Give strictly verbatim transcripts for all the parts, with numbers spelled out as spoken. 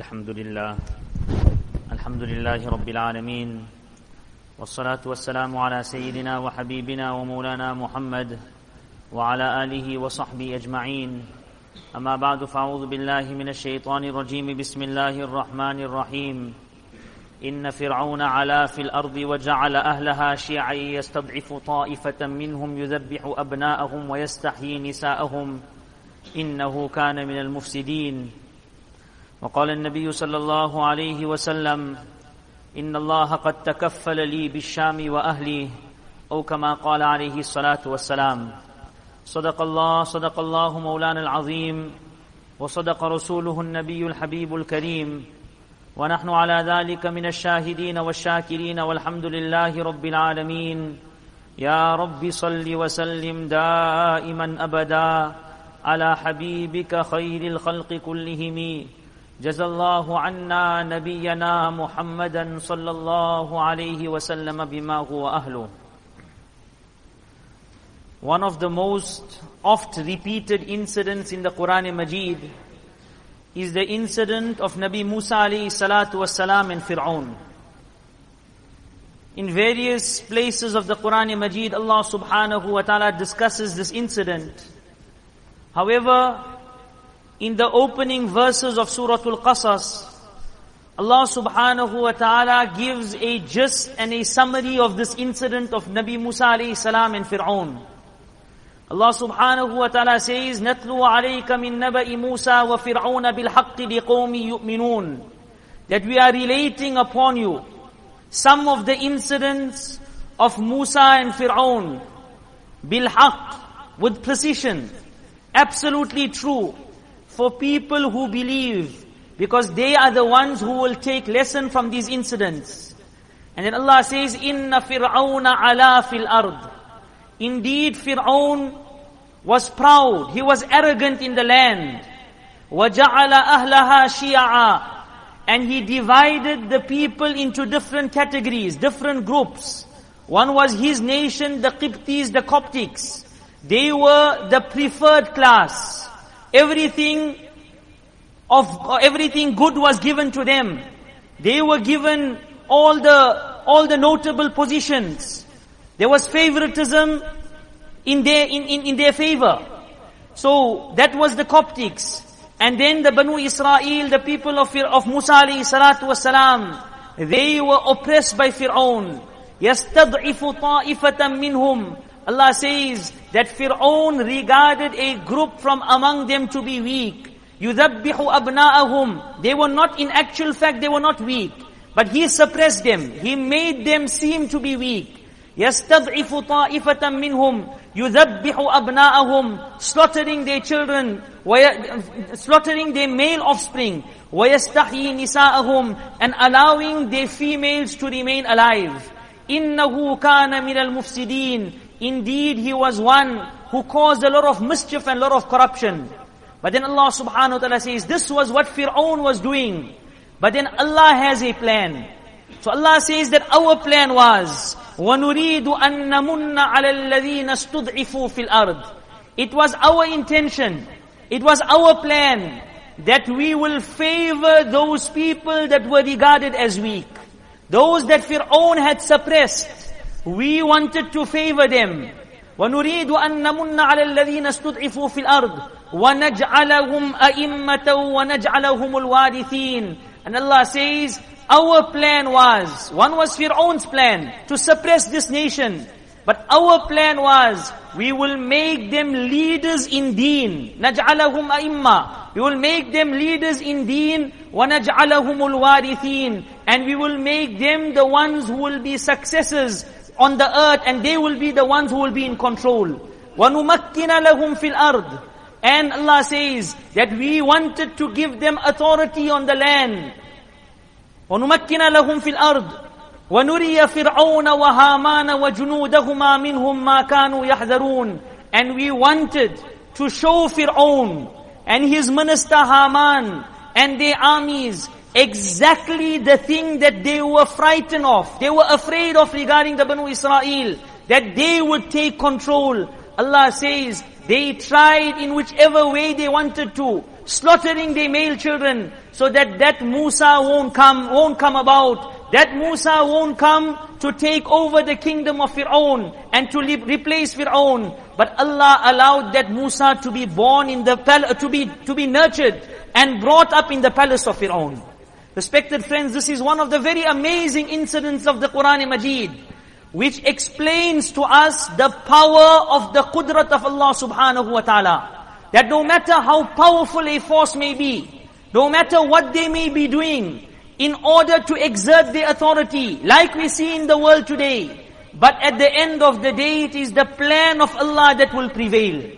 الحمد لله الحمد لله رب العالمين والصلاة والسلام على سيدنا وحبيبنا ومولانا محمد وعلى آله وصحبه أجمعين أما بعد فأعوذ بالله من الشيطان الرجيم بسم الله الرحمن الرحيم إن فرعون علا في الأرض وجعل أهلها شيعا يستضعف طائفة منهم يذبح أبناءهم ويستحيي نساءهم إنه كان من المفسدين. وقال النبي صلى الله عليه وسلم إن الله قد تكفل لي بالشام وأهلي أو كما قال عليه الصلاة والسلام. صدق الله صدق الله مولانا العظيم وصدق رسوله النبي الحبيب الكريم ونحن على ذلك من الشاهدين والشاكرين والحمد لله رب العالمين. يا رب صل وسلم دائما أبدا على حبيبك خير الخلق كلهم. جزا الله عنا نبينا محمدا صلى الله عليه وسلم بما هو أهله. One of the most oft repeated incidents in the Quran Majid is the incident of Nabi Musa alayhi salatu wassalam and Fir'aun. In various places of the Quran Majid, Allah subhanahu wa ta'ala discusses this incident. However, in the opening verses of Surah Al-Qasas, Allah subhanahu wa ta'ala gives a gist and a summary of this incident of Nabi Musa alayhi salam and Fir'aun. Allah subhanahu wa ta'ala says, نَتْلُوَ عَلَيْكَ مِن نَبَإِ مُوسَى وَفِرْعَوْنَ بِالْحَقِّ لِقَوْمِ يُؤْمِنُونَ. That we are relating upon you some of the incidents of Musa and Fir'aun, bilhaq, with precision, absolutely true, for people who believe, because they are the ones who will take lesson from these incidents. And then Allah says, إِنَّ فِرْعَوْنَ عَلَى فِي الْأَرْضِ. Indeed, Fir'aun was proud, he was arrogant in the land. وَجَعَلَ أَهْلَهَا شِيَعًا. And he divided the people into different categories, different groups. One was his nation, the Qibtis, the Coptics. They were the preferred class. Everything of everything good was given to them. They were given all the all the notable positions. There was favoritism in their in, in, in their favor. So that was the Coptics. And then the Banu Israel, the people of, of Musa alayhi salatu wasalam, they were oppressed by Fir'aun. يَسْتَضْعِفُ طَائِفَةً مِّنْهُمْ. Allah says that Fir'aun regarded a group from among them to be weak. يُذَبِّحُ أَبْنَاءَهُمْ. They were not, in actual fact, they were not weak. But he suppressed them. He made them seem to be weak. يَسْتَضْعِفُ طَائِفَةً مِّنْهُمْ يُذَبِّحُ أَبْنَاءَهُمْ. Slaughtering their children, slaughtering their male offspring. وَيَسْتَحْيِي نِسَاءَهُمْ. And allowing their females to remain alive. إِنَّهُ كَانَ مِنَ الْمُفْسِدِينَ. Indeed, he was one who caused a lot of mischief and a lot of corruption. But then Allah subhanahu wa ta'ala says, this was what Fir'aun was doing. But then Allah has a plan. So Allah says that our plan was, وَنُرِيدُ أَن نَمُنَّ عَلَى الَّذِينَ اسْتُضْعِفُوا فِي الْأَرْضِ. It was our intention, it was our plan, that we will favor those people that were regarded as weak. Those that Fir'aun had suppressed, we wanted to favor them. وَنُرِيدُ أَن نَمُنَّ عَلَى الَّذِينَ اسْتُضْعِفُوا فِي الْأَرْضِ وَنَجْعَلَهُمْ أَئِمَّةً وَنَجْعَلَهُمُ الْوَارِثِينَ. And Allah says, our plan was, one was Fir'aun's plan, to suppress this nation. But our plan was, we will make them leaders in deen. نَجْعَلَهُمْ أَئِمَّةً. We will make them leaders in deen. وَنَجْعَلَهُمُ الْوَارِثِينَ. And we will make them the ones who will be successors on the earth, and they will be the ones who will be in control. وَنُمَكِّنَ لَهُمْ فِي الْأَرْضِ. And Allah says that we wanted to give them authority on the land. وَنُمَكِّنَ لَهُمْ فِي الْأَرْضِ وَنُرِيَ فِرْعَوْنَ وَهَامَانَ وَجُنُودَهُمَا مِنْهُمْ مَا كَانُوا يَحْذَرُونَ. And we wanted to show Fir'aun and his minister Haman and their armies exactly the thing that they were frightened of, they were afraid of regarding the Banu Israel, that they would take control. Allah says, they tried in whichever way they wanted to, slaughtering their male children, so that that Musa won't come, won't come about. That Musa won't come to take over the kingdom of Fir'aun and to replace Fir'aun. But Allah allowed that Musa to be born in the pal- to be to be nurtured and brought up in the palace of Fir'aun. Respected friends, this is one of the very amazing incidents of the Quran Majid, which explains to us the power of the qudrat of Allah subhanahu wa ta'ala. That no matter how powerful a force may be, no matter what they may be doing, in order to exert their authority, like we see in the world today, but at the end of the day, it is the plan of Allah that will prevail.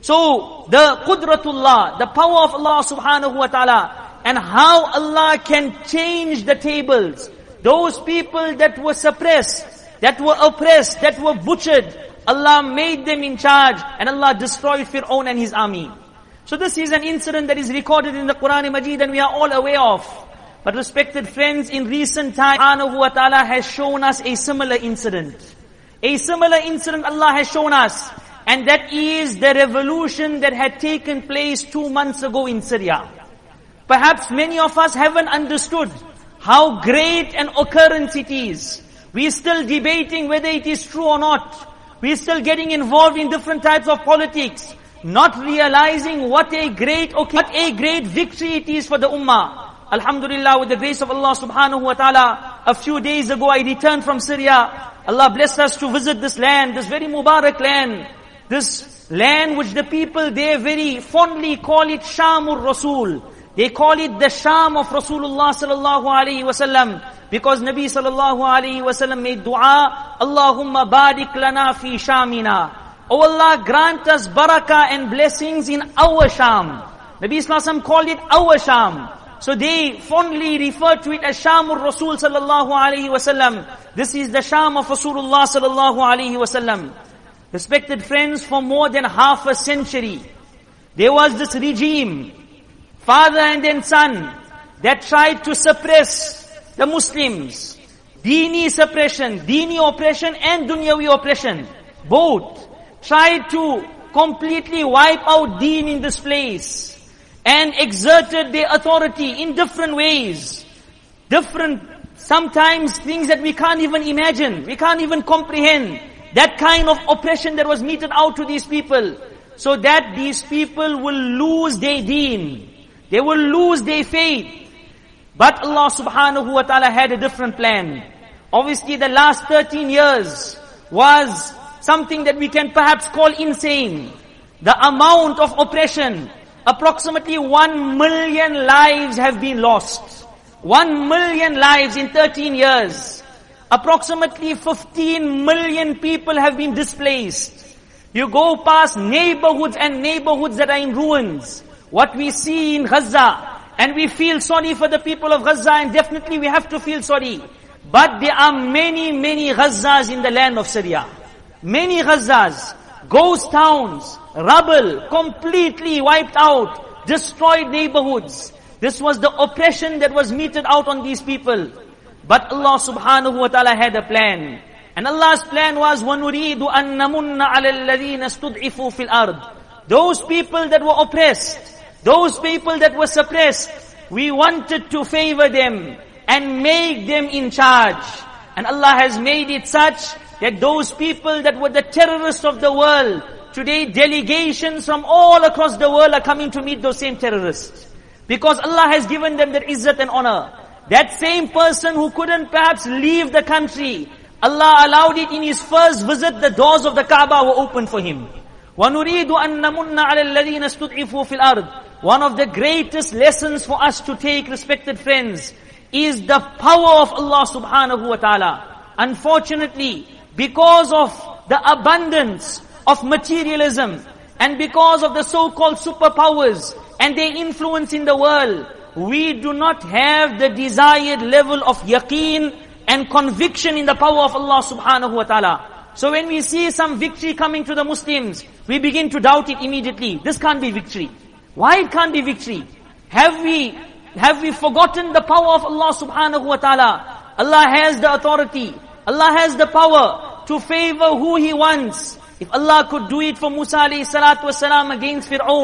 So, the qudratullah, the power of Allah subhanahu wa ta'ala, and how Allah can change the tables. Those people that were suppressed, that were oppressed, that were butchered, Allah made them in charge, and Allah destroyed Fir'aun and his army. So this is an incident that is recorded in the Quran Majid and we are all aware of. But respected friends, in recent time, Subhanahu wa ta'ala has shown us a similar incident. A similar incident Allah has shown us, and that is the revolution that had taken place two months ago in Syria. Perhaps many of us haven't understood how great an occurrence it is. We're still debating whether it is true or not. We're still getting involved in different types of politics, not realizing what a great, what a great victory it is for the ummah. Alhamdulillah, with the grace of Allah subhanahu wa ta'ala, a few days ago I returned from Syria. Allah blessed us to visit this land, this very Mubarak land. This land which the people there very fondly call it Shamur Rasul. They call it the Sham of Rasulullah sallallahu alayhi wa sallam. Because Nabi sallallahu alayhi wa sallam made dua, Allahumma barik lana fi Shamina. Oh Allah, grant us barakah and blessings in our Sham. Nabi sallallahu alayhi wa sallam called it our Sham. So they fondly refer to it as Shamur Rasul sallallahu alayhi wa sallam. This is the Sham of Rasulullah sallallahu alayhi wa sallam. Respected friends, for more than half a century, there was this regime, father and then son, that tried to suppress the Muslims. Dini suppression, dini oppression and dunyawi oppression. Both tried to completely wipe out deen in this place and exerted their authority in different ways. Different, sometimes things that we can't even imagine, we can't even comprehend. That kind of oppression that was meted out to these people, so that these people will lose their deen. They will lose their faith. But Allah subhanahu wa ta'ala had a different plan. Obviously the last thirteen years was something that we can perhaps call insane. The amount of oppression, approximately one million lives have been lost. One million lives in thirteen years. Approximately fifteen million people have been displaced. You go past neighborhoods and neighborhoods that are in ruins. What we see in Gaza, and we feel sorry for the people of Gaza, and definitely we have to feel sorry. But there are many, many Gazas in the land of Syria. Many Gazas, ghost towns, rubble, completely wiped out, destroyed neighborhoods. This was the oppression that was meted out on these people. But Allah subhanahu wa ta'ala had a plan. And Allah's plan was, وَنُرِيدُ أَن نَمُنَّ عَلَى الَّذِينَ اسْتُضْعِفُوا فِي الْأَرْضِ. Those people that were oppressed, those people that were suppressed, we wanted to favor them and make them in charge. And Allah has made it such that those people that were the terrorists of the world, today delegations from all across the world are coming to meet those same terrorists. Because Allah has given them that izzat and honor. That same person who couldn't perhaps leave the country, Allah allowed it in his first visit, the doors of the Kaaba were open for him. وَنُرِيدُ أَن نَمُنَّ عَلَى الَّذِينَ اسْتُضْعِفُوا فِي الْأَرْضِ. One of the greatest lessons for us to take, respected friends, is the power of Allah subhanahu wa ta'ala. Unfortunately, because of the abundance of materialism, and because of the so-called superpowers and their influence in the world, we do not have the desired level of yaqeen and conviction in the power of Allah subhanahu wa ta'ala. So when we see some victory coming to the Muslims, we begin to doubt it immediately. This can't be victory. Why it can't be victory? Have we, have we forgotten the power of Allah subhanahu wa ta'ala? Allah has the authority. Allah has the power to favor who He wants. If Allah could do it for Musa alayhi salatu wasalam against Fir'aun,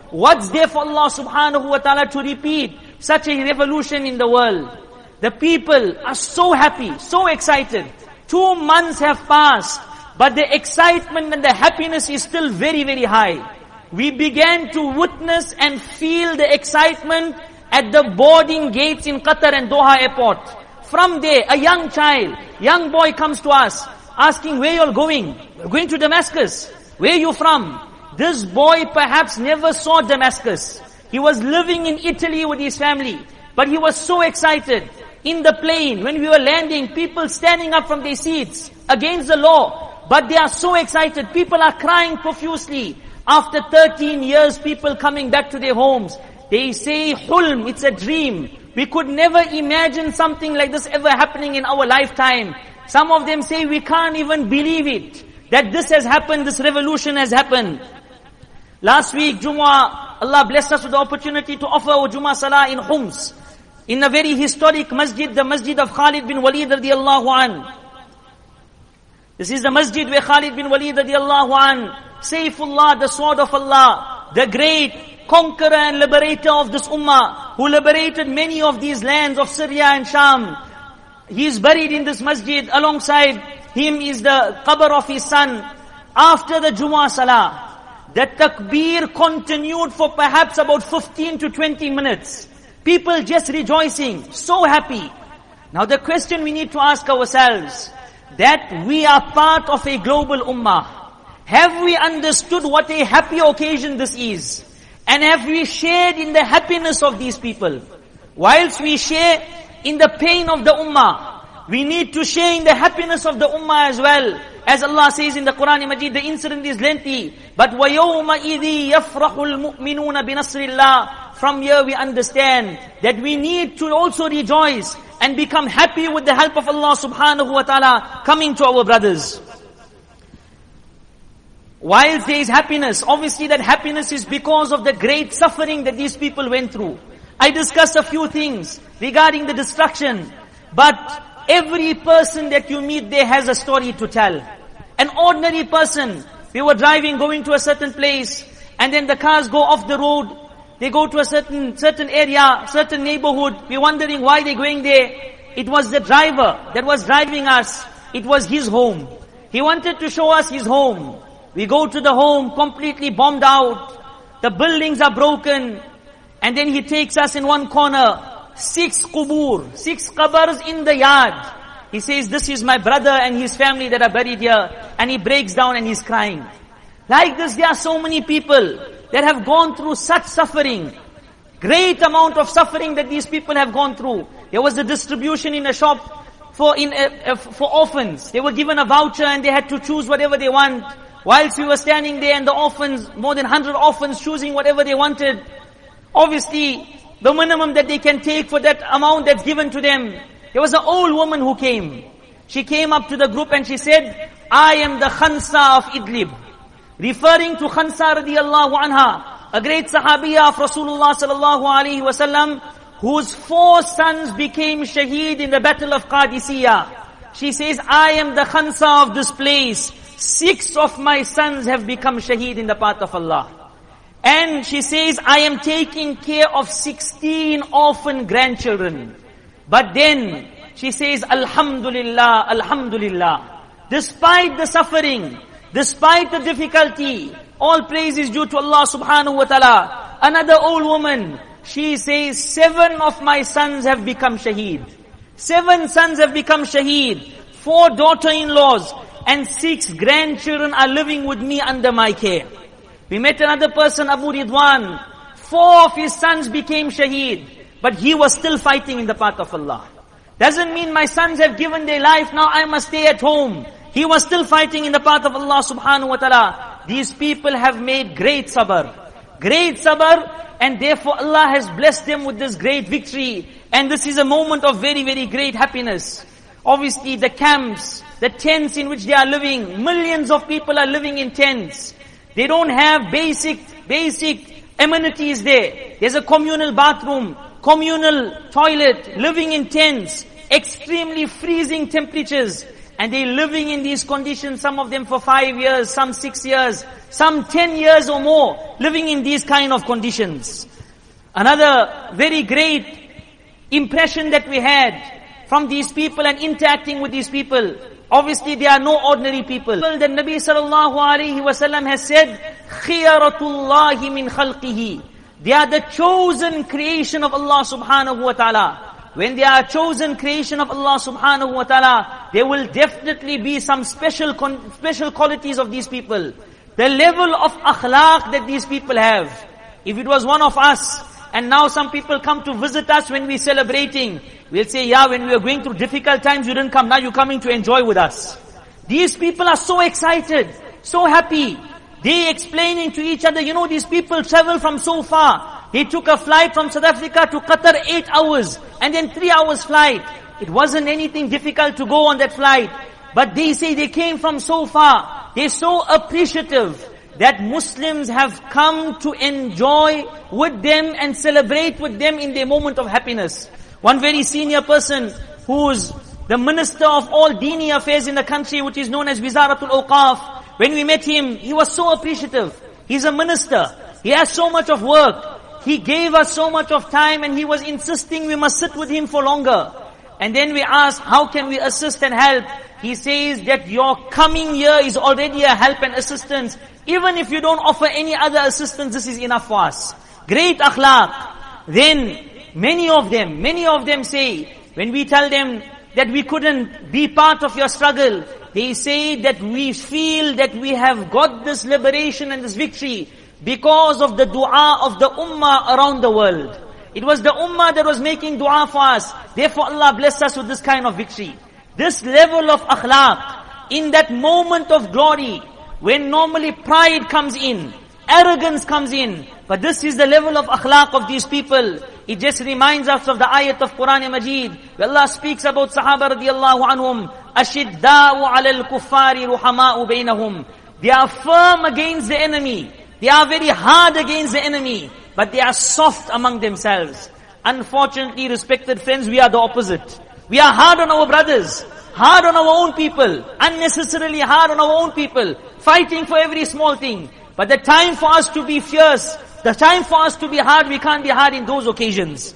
what's there for Allah subhanahu wa ta'ala to repeat such a revolution in the world? The people are so happy, so excited. Two months have passed, but the excitement and the happiness is still very, very high. We began to witness and feel the excitement at the boarding gates in Qatar and Doha airport. From there, a young child, young boy comes to us, asking, where you all going? We're going to Damascus. Where are you from? This boy perhaps never saw Damascus. He was living in Italy with his family, but he was so excited. In the plane, when we were landing, people standing up from their seats against the law, but they are so excited. People are crying profusely. After thirteen years, people coming back to their homes. They say, hulm, it's a dream. We could never imagine something like this ever happening in our lifetime. Some of them say, we can't even believe it, that this has happened, this revolution has happened. Last week, Jumu'ah, Allah blessed us with the opportunity to offer our Jumu'ah Salah in Homs, in a very historic masjid, the masjid of Khalid bin Walid radiallahu an. This is the masjid where Khalid bin Walid radiallahu an, Sayfullah, the sword of Allah, the great conqueror and liberator of this ummah, who liberated many of these lands of Syria and Sham. He is buried in this masjid. Alongside him is the qabr of his son. After the Jumu'ah Salah, the takbir continued for perhaps about fifteen to twenty minutes. People just rejoicing, so happy. Now the question we need to ask ourselves, that we are part of a global ummah. Have we understood what a happy occasion this is? And have we shared in the happiness of these people? Whilst we share in the pain of the ummah, we need to share in the happiness of the ummah as well. As Allah says in the Quran Majid, the incident is lengthy, but وَيَوْمَئِذِ يَفْرَحُ الْمُؤْمِنُونَ بِنَصْرِ اللَّهِ. From here we understand that we need to also rejoice and become happy with the help of Allah subhanahu wa ta'ala coming to our brothers. Whilst there is happiness, obviously that happiness is because of the great suffering that these people went through. I discussed a few things regarding the destruction, but every person that you meet there has a story to tell. An ordinary person, we were driving, going to a certain place, and then the cars go off the road, they go to a certain certain area, certain neighborhood, we're wondering why they're going there. It was the driver that was driving us, it was his home. He wanted to show us his home. We go to the home, completely bombed out, the buildings are broken, and then he takes us in one corner, six qubur, six qabrs in the yard. He says, this is my brother and his family that are buried here, and he breaks down and he's crying. Like this, there are so many people that have gone through such suffering, great amount of suffering that these people have gone through. There was a distribution in a shop for in a, a, for orphans. They were given a voucher and they had to choose whatever they want. Whilst we were standing there and the orphans, more than one hundred orphans choosing whatever they wanted. Obviously, the minimum that they can take for that amount that's given to them. There was an old woman who came. She came up to the group and she said, I am the Khansa of Idlib. Referring to Khansa radiallahu anha, a great sahabiya of Rasulullah sallallahu alaihi wasallam, whose four sons became shaheed in the battle of Qadisiyah. She says, I am the Khansa of this place. Six of my sons have become shaheed in the path of Allah. And she says, I am taking care of sixteen orphan grandchildren. But then, she says, Alhamdulillah, Alhamdulillah. Despite the suffering, despite the difficulty, all praise is due to Allah subhanahu wa ta'ala. Another old woman, she says, seven of my sons have become shaheed. Seven sons have become shaheed. Four daughter-in-laws and six grandchildren are living with me under my care. We met another person, Abu Ridwan. Four of his sons became shaheed, but he was still fighting in the path of Allah. Doesn't mean my sons have given their life, now I must stay at home. He was still fighting in the path of Allah subhanahu wa ta'ala. These people have made great sabr. Great sabr, and therefore Allah has blessed them with this great victory. And this is a moment of very, very great happiness. Obviously the camps, the tents in which they are living, millions of people are living in tents. They don't have basic, basic amenities there. There's a communal bathroom, communal toilet, living in tents, extremely freezing temperatures. And they're living in these conditions, some of them for five years, some six years, some ten years or more, living in these kind of conditions. Another very great impression that we had from these people and interacting with these people, obviously they are no ordinary people. The Nabi sallallahu alayhi wa sallam has said, khiyaratullahi min khalqihi. They are the chosen creation of Allah subhanahu wa ta'ala. When they are chosen creation of Allah subhanahu wa ta'ala, there will definitely be some special con- special qualities of these people. The level of akhlaq that these people have. If it was one of us, and now some people come to visit us when we're celebrating, we'll say, yeah, when we were going through difficult times, you didn't come, now you're coming to enjoy with us. These people are so excited, so happy. They explaining to each other, you know, these people travel from so far. They took a flight from South Africa to Qatar, eight hours, and then three hours flight. It wasn't anything difficult to go on that flight. But they say they came from so far. They're so appreciative that Muslims have come to enjoy with them and celebrate with them in their moment of happiness. One very senior person who's the Minister of all Dini affairs in the country, which is known as Wizaratul Awqaf, when we met him, he was so appreciative. He's a minister. He has so much of work. He gave us so much of time and he was insisting we must sit with him for longer. And then we asked, how can we assist and help? He says that your coming here is already a help and assistance. Even if you don't offer any other assistance, this is enough for us. Great akhlaq. Then many of them, many of them say, when we tell them that we couldn't be part of your struggle, they say that we feel that we have got this liberation and this victory because of the dua of the ummah around the world. It was the ummah that was making dua for us. Therefore Allah blessed us with this kind of victory. This level of akhlaq, in that moment of glory, when normally pride comes in, arrogance comes in, but this is the level of akhlaq of these people. It just reminds us of the ayat of Quran Majid, where Allah speaks about Sahaba radiallahu anhum, ashidda'u ala al-kuffari ruhama'u bainahum. They are firm against the enemy. They are very hard against the enemy, but they are soft among themselves. Unfortunately, respected friends, we are the opposite. We are hard on our brothers, hard on our own people, unnecessarily hard on our own people, fighting for every small thing. But the time for us to be fierce, the time for us to be hard, we can't be hard in those occasions.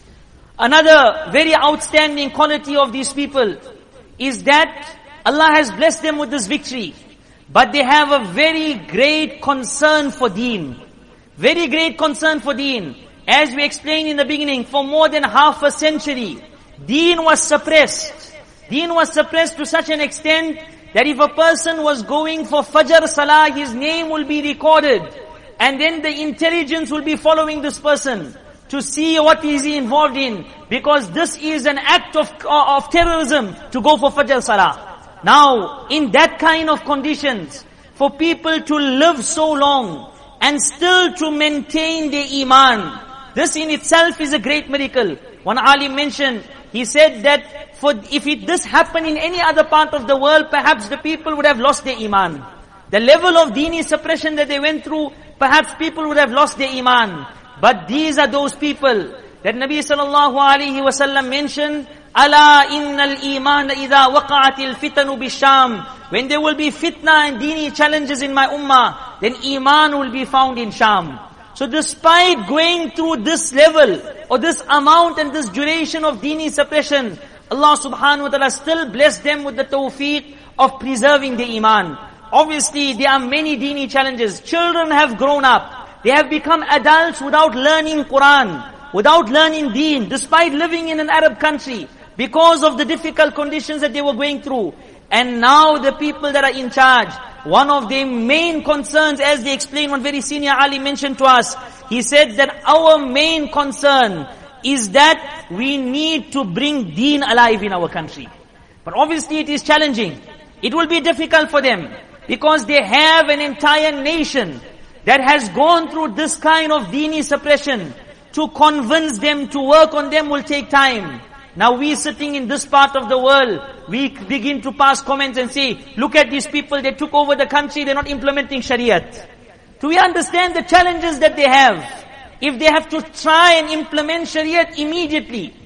Another very outstanding quality of these people is that Allah has blessed them with this victory. But they have a very great concern for deen. Very great concern for deen. As we explained in the beginning, for more than half a century, deen was suppressed. Deen was suppressed to such an extent that if a person was going for Fajr Salah, his name will be recorded. And then the intelligence will be following this person to see what is he involved in. Because this is an act of, of terrorism to go for Fajr Salah. Now, in that kind of conditions, for people to live so long and still to maintain their iman, this in itself is a great miracle. One alim mentioned, he said that for if it this happened in any other part of the world, perhaps the people would have lost their iman. The level of dini suppression that they went through, perhaps people would have lost their iman. But these are those people that Nabi sallallahu alaihi wasallam mentioned, Ala innal iman idha waqa'atil fitanu bisham. When there will be fitna and dini challenges in my ummah, then iman will be found in Sham. So despite going through this level, or this amount and this duration of dini suppression, Allah subhanahu wa ta'ala still blessed them with the tawfiq of preserving the iman. Obviously, there are many dini challenges. Children have grown up. They have become adults without learning Quran, without learning deen, despite living in an Arab country, because of the difficult conditions that they were going through. And now the people that are in charge, one of their main concerns, as they explained, one very senior Ali mentioned to us, he said that our main concern is that we need to bring deen alive in our country. But obviously it is challenging. It will be difficult for them, because they have an entire nation that has gone through this kind of dini suppression. To convince them, to work on them will take time. Now we sitting in this part of the world, we begin to pass comments and say, look at these people, they took over the country, they're not implementing Shariat. Do we understand the challenges that they have? If they have to try and implement Shariat immediately,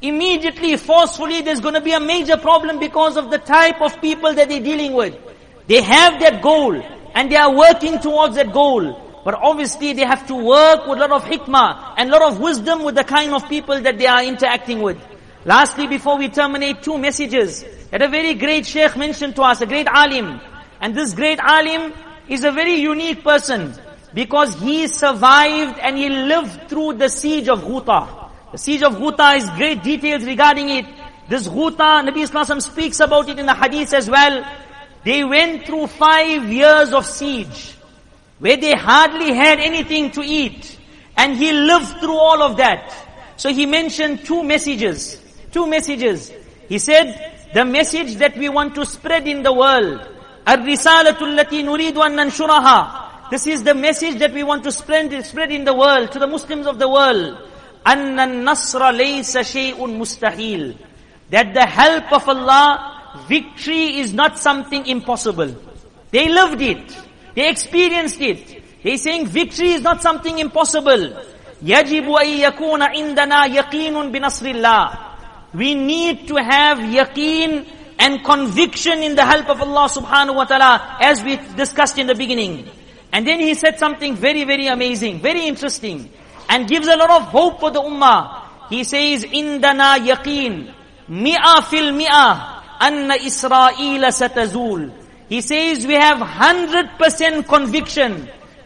immediately, forcefully, there's going to be a major problem because of the type of people that they're dealing with. They have that goal, and they are working towards that goal. But obviously they have to work with a lot of hikmah and a lot of wisdom with the kind of people that they are interacting with. Lastly, before we terminate, two messages that a very great sheikh mentioned to us, a great alim. And this great alim is a very unique person because he survived and he lived through the siege of Ghuta. The siege of Ghuta is great details regarding it. This Ghuta, Nabi Sallallahu Alaihi Wasallam speaks about it in the hadith as well. They went through five years of siege, where they hardly had anything to eat. And he lived through all of that. So he mentioned two messages. Two messages. He said, the message that we want to spread in the world. الرِّسَالَةُ الَّتِي نُرِيدُ أَن نَنْشُرَهَا. This is the message that we want to spread, spread in the world, to the Muslims of the world. أَنَّ النَّصْرَ لَيْسَ شَيْءٌ مُسْتَحِيلٌ. That the help of Allah, victory is not something impossible. They lived it. They experienced it. They're saying victory is not something impossible. يَجِبُ أَن يَكُونَ عِنْدَنَا يَقِينٌ بِنَصْرِ اللَّهِ. We need to have yaqeen and conviction in the help of Allah subhanahu wa ta'ala, as we discussed in the beginning. And then he said something very, very amazing, very interesting, and gives a lot of hope for the ummah. He says, عِنْدَنَا يَقِينٌ مِئَةً فِي الْمِئَةِ أَنَّ إِسْرَائِيلَ سَتَزُولُ. He says we have one hundred percent conviction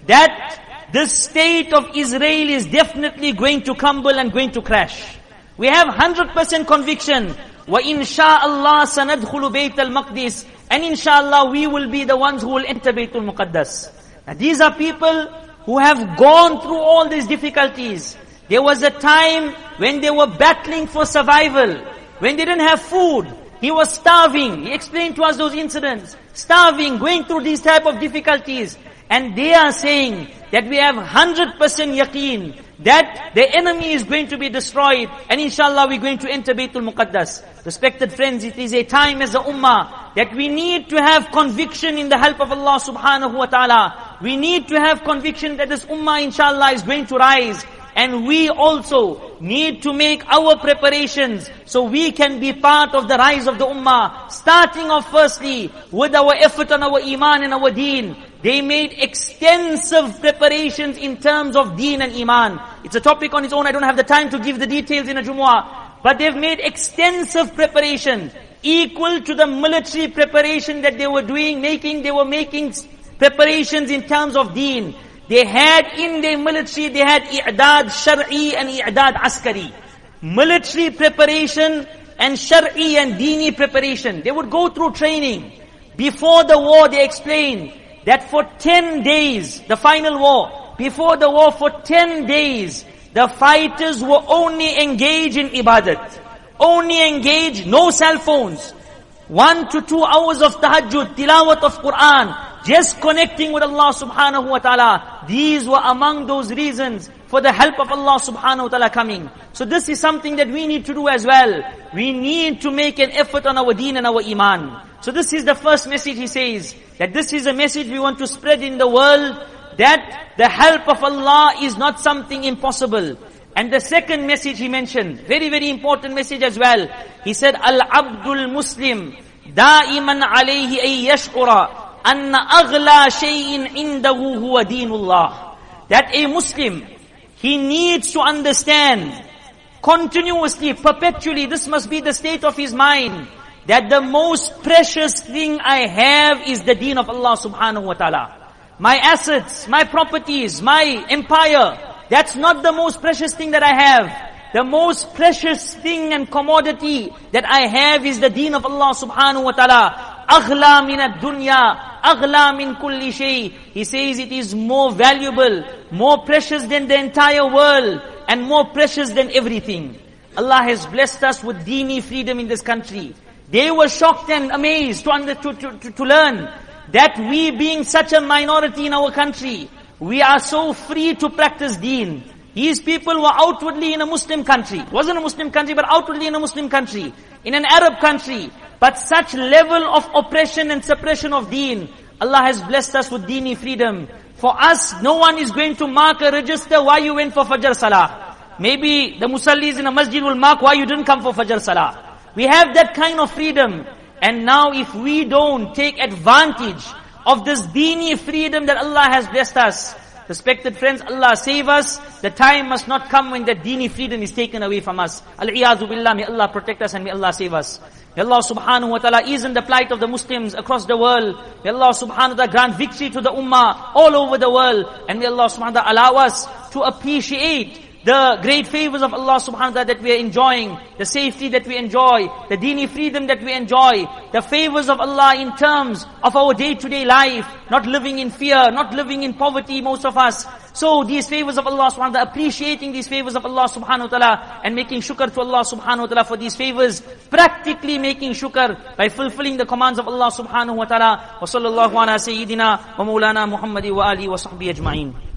that the state of Israel is definitely going to crumble and going to crash. We have one hundred percent conviction. وَإِنْ شَاءَ اللَّهِ سَنَدْخُلُ بَيْتَ الْمَقْدِسِ. And inshallah we will be the ones who will enter Baytul Muqaddas. Now these are people who have gone through all these difficulties. There was a time when they were battling for survival, when they didn't have food. He was starving. He explained to us those incidents. Starving, going through these type of difficulties. And they are saying that we have one hundred percent yaqeen that the enemy is going to be destroyed, and inshallah we're going to enter Baytul Muqaddas. Respected friends, it is a time as a ummah that we need to have conviction in the help of Allah subhanahu wa ta'ala. We need to have conviction that this ummah inshallah is going to rise. And we also need to make our preparations so we can be part of the rise of the ummah. Starting off firstly with our effort on our iman and our deen. They made extensive preparations in terms of deen and iman. It's a topic on its own. I don't have the time to give the details in a Jumu'ah. But they've made extensive preparation, equal to the military preparation that they were doing, making, they were making preparations in terms of deen. They had in their military, they had i'dad shar'i and i'dad askari. Military preparation and shar'i and dini preparation. They would go through training. Before the war, they explained that for ten days, the final war, before the war for ten days, the fighters were only engaged in ibadat. Only engaged, no cell phones. One to two hours of tahajjud, tilawat of Quran, just connecting with Allah subhanahu wa ta'ala. These were among those reasons for the help of Allah subhanahu wa ta'ala coming. So this is something that we need to do as well. We need to make an effort on our deen and our iman. So this is the first message he says, that this is a message we want to spread in the world, that the help of Allah is not something impossible. And the second message he mentioned, very, very important message as well. He said, Al-Abdul Muslim, da'iman alayhi ay yashkura, anna aghla shay'in indahu huwa deenullah. That a Muslim, he needs to understand, continuously, perpetually, this must be the state of his mind, that the most precious thing I have is the deen of Allah subhanahu wa ta'ala. My assets, my properties, my empire, that's not the most precious thing that I have. The most precious thing and commodity that I have is the deen of Allah subhanahu wa ta'ala. Aghla min ad-dunya, aghla min kulli shay. He says it is more valuable, more precious than the entire world, and more precious than everything. Allah has blessed us with deeni freedom in this country. They were shocked and amazed to, under, to, to, to, to learn that we being such a minority in our country, we are so free to practice deen. These people were outwardly in a Muslim country. It wasn't a Muslim country, but outwardly in a Muslim country. In an Arab country. But such level of oppression and suppression of deen. Allah has blessed us with deeni freedom. For us, no one is going to mark a register why you went for Fajr Salah. Maybe the musallis in a masjid will mark why you didn't come for Fajr Salah. We have that kind of freedom. And now if we don't take advantage of this deeni freedom that Allah has blessed us, respected friends, Allah save us. The time must not come when that deeni freedom is taken away from us. Al-Iyadhu Billah, may Allah protect us and may Allah save us. May Allah subhanahu wa ta'ala ease in the plight of the Muslims across the world. May Allah subhanahu wa ta'ala grant victory to the ummah all over the world. And may Allah subhanahu wa ta'ala allow us to appreciate the great favors of Allah subhanahu wa ta'ala that we are enjoying, the safety that we enjoy, the deeni freedom that we enjoy, the favors of Allah in terms of our day-to-day life, not living in fear, not living in poverty, most of us. So these favors of Allah subhanahu wa ta'ala, appreciating these favors of Allah subhanahu wa ta'ala, and making shukr to Allah subhanahu wa ta'ala for these favors, practically making shukr by fulfilling the commands of Allah subhanahu wa ta'ala. Wa sallallahu ala sayyidina wa maulana Muhammadi wa alihi wa sahbihi ajma'in.